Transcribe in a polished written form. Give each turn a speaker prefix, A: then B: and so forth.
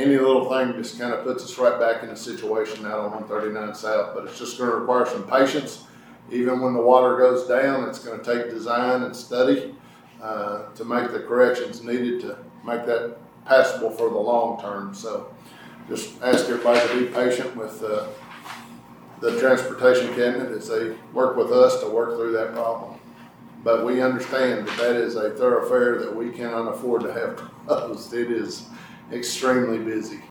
A: any little thing just kind of puts us right back in the situation out on 139 South. But it's just going to require some patience. Even when the water goes down, it's going to take design and study to make the corrections needed to make that passable for the long term. So just ask everybody to be patient with the transportation cabinet as they work with us to work through that problem. But we understand that is a thoroughfare that we cannot afford to have closed. It is extremely busy.